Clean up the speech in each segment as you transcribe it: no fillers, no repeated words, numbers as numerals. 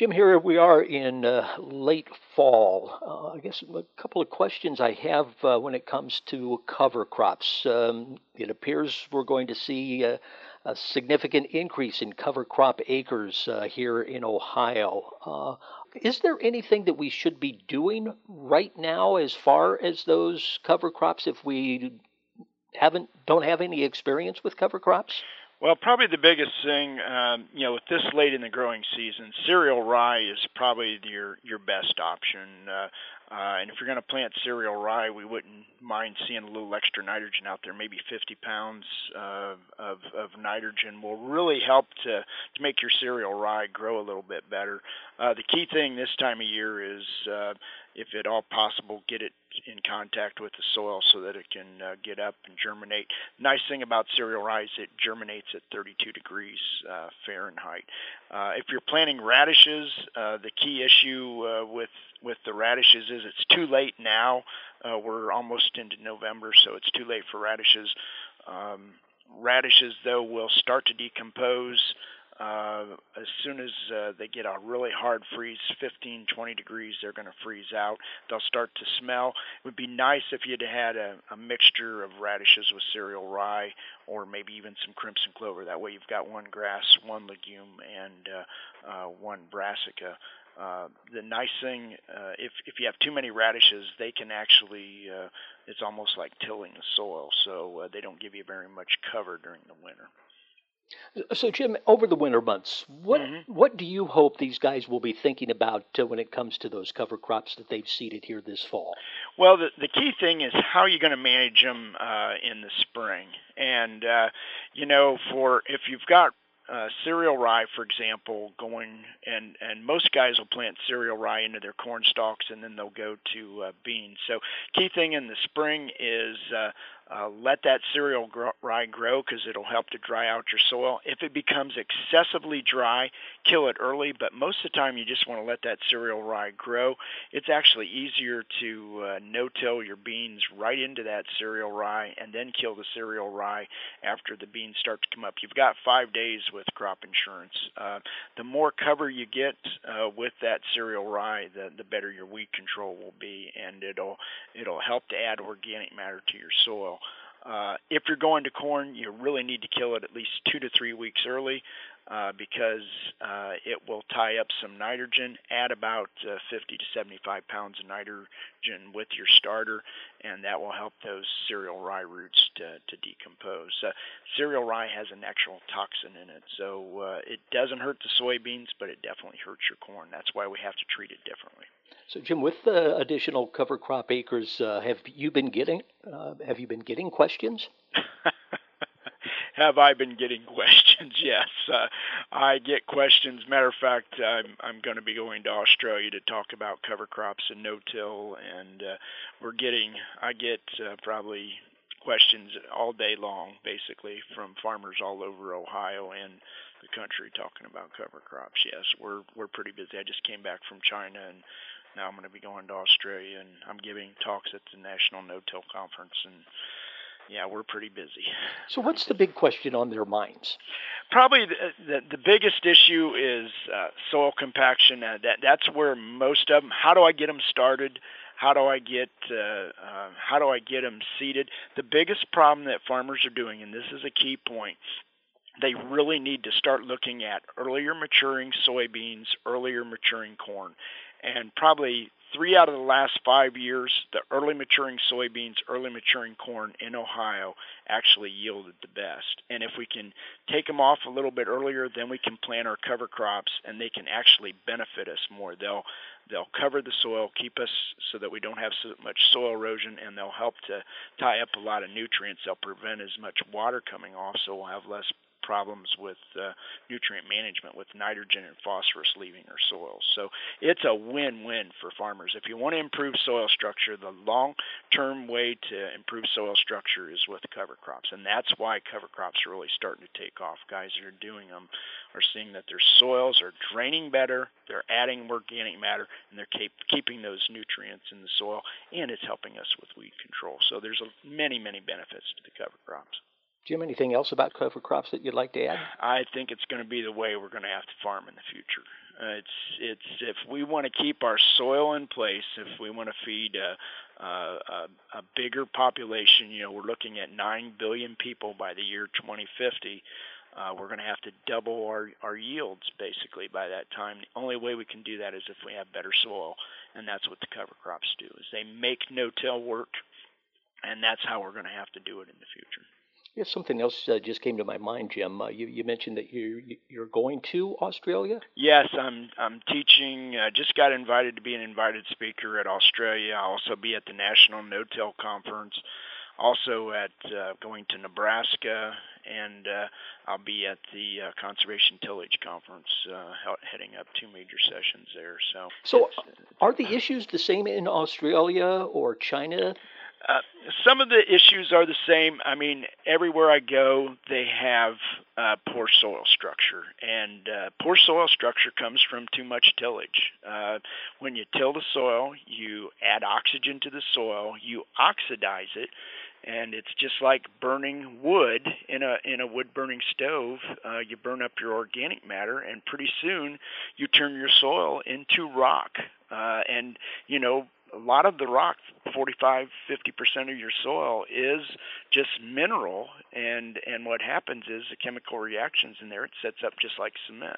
Jim, here we are in late fall. I guess a couple of questions I have when it comes to cover crops. It appears we're going to see a significant increase in cover crop acres here in Ohio. Is there anything that we should be doing right now as far as those cover crops if we don't have any experience with cover crops? Well, probably the biggest thing, with this late in the growing season, cereal rye is probably your best option. And if you're going to plant cereal rye, we wouldn't mind seeing a little extra nitrogen out there. Maybe 50 pounds of nitrogen will really help to make your cereal rye grow a little bit better. The key thing this time of year is, if at all possible, get it in contact with the soil so that it can get up and germinate. Nice thing about cereal rye is it germinates at 32 degrees Fahrenheit. If you're planting radishes, the key issue with the radishes is it's too late now. We're almost into November, so it's too late for radishes. Radishes, though, will start to decompose as soon as they get a really hard freeze, 15, 20 degrees, they're going to freeze out. They'll start to smell. It would be nice if you'd had a mixture of radishes with cereal rye or maybe even some crimson clover. That way you've got one grass, one legume, and one brassica. The nice thing, if you have too many radishes, they can actually, it's almost like tilling the soil, so they don't give you very much cover during the winter. So, Jim, over the winter months, what do you hope these guys will be thinking about when it comes to those cover crops that they've seeded here this fall? Well, the key thing is how you're going to manage them in the spring. And, for if you've got cereal rye, for example, going, and most guys will plant cereal rye into their corn stalks and then they'll go to beans. So key thing in the spring is let that cereal rye grow because it'll help to dry out your soil. If it becomes excessively dry, kill it early, but most of the time you just want to let that cereal rye grow. It's actually easier to no-till your beans right into that cereal rye and then kill the cereal rye after the beans start to come up. You've got 5 days with crop insurance. The more cover you get with that cereal rye, the better your weed control will be, and it'll help to add organic matter to your soil. If you're going to corn, you really need to kill it at least 2 to 3 weeks early because it will tie up some nitrogen. Add about 50 to 75 pounds of nitrogen with your starter, and that will help those cereal rye roots to decompose. Cereal rye has an actual toxin in it, so it doesn't hurt the soybeans, but it definitely hurts your corn. That's why we have to treat it differently. So, Jim, with the additional cover crop acres, have you been getting questions? Have I been getting questions? Yes, I get questions. Matter of fact, I'm going to be going to Australia to talk about cover crops and no-till, and I get probably questions all day long, basically, from farmers all over Ohio and the country talking about cover crops. Yes, we're pretty busy. I just came back from China, and now I'm going to be going to Australia, and I'm giving talks at the National No-Till Conference, and yeah, we're pretty busy. So what's the big question on their minds? Probably the biggest issue is soil compaction. That's where most of them. How do I get them started? How do I get them seeded? The biggest problem that farmers are doing, and this is a key point, they really need to start looking at earlier maturing soybeans, earlier maturing corn. And probably 3 out of the last 5 years, the early maturing soybeans, early maturing corn in Ohio actually yielded the best. And if we can take them off a little bit earlier, then we can plant our cover crops, and they can actually benefit us more. They'll cover the soil, keep us so that we don't have so much soil erosion, and they'll help to tie up a lot of nutrients. They'll prevent as much water coming off, so we'll have less problems with nutrient management, with nitrogen and phosphorus leaving our soils. So it's a win-win for farmers. If you want to improve soil structure, the long-term way to improve soil structure is with cover crops, and that's why cover crops are really starting to take off. Guys that are doing them are seeing that their soils are draining better, they're adding organic matter, and they're keeping those nutrients in the soil, and it's helping us with weed control. So there's many, many benefits to the cover crops. Jim, anything else about cover crops that you'd like to add? I think it's going to be the way we're going to have to farm in the future. It's if we want to keep our soil in place, if we want to feed a bigger population, we're looking at 9 billion people by the year 2050. We're going to have to double our yields basically by that time. The only way we can do that is if we have better soil, and that's what the cover crops do. Is they make no-till work, and that's how we're going to have to do it in the future. Yeah, something else just came to my mind, Jim. You mentioned that you're going to Australia. Yes, I'm teaching. Just got invited to be an invited speaker at Australia. I'll also be at the National No-Till Conference. Also at going to Nebraska, and I'll be at the Conservation Tillage Conference, heading up 2 major sessions there. So are the issues the same in Australia or China? Some of the issues are the same. I mean, everywhere I go, they have poor soil structure, and poor soil structure comes from too much tillage. When you till the soil, you add oxygen to the soil, you oxidize it, and it's just like burning wood in a wood burning stove. You burn up your organic matter, and pretty soon you turn your soil into rock. And a lot of the rock, 45-50% of your soil is just mineral, and what happens is the chemical reactions in there, it sets up just like cement.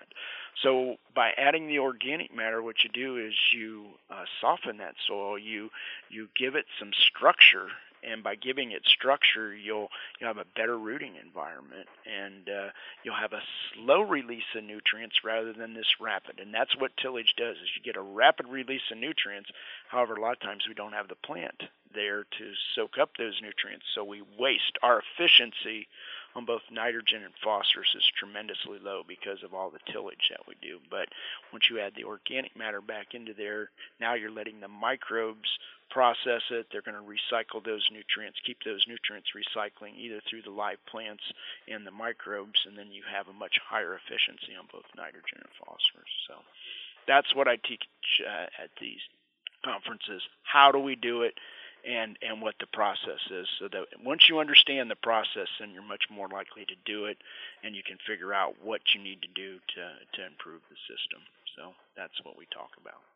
So by adding the organic matter, what you do is you soften that soil, you give it some structure, and by giving it structure, you'll have a better rooting environment, and you'll have a slow release of nutrients rather than this rapid. And that's what tillage does: is you get a rapid release of nutrients. However, a lot of times we don't have the plant there to soak up those nutrients, so we waste. Our efficiency on both nitrogen and phosphorus is tremendously low because of all the tillage that we do. But once you add the organic matter back into there, now you're letting the microbes process it. They're going to recycle those nutrients, keep those nutrients recycling either through the live plants and the microbes, and then you have a much higher efficiency on both nitrogen and phosphorus. So that's what I teach at these conferences. How do we do it, and what the process is, so that once you understand the process, then you're much more likely to do it, and you can figure out what you need to do to improve the system. So that's what we talk about.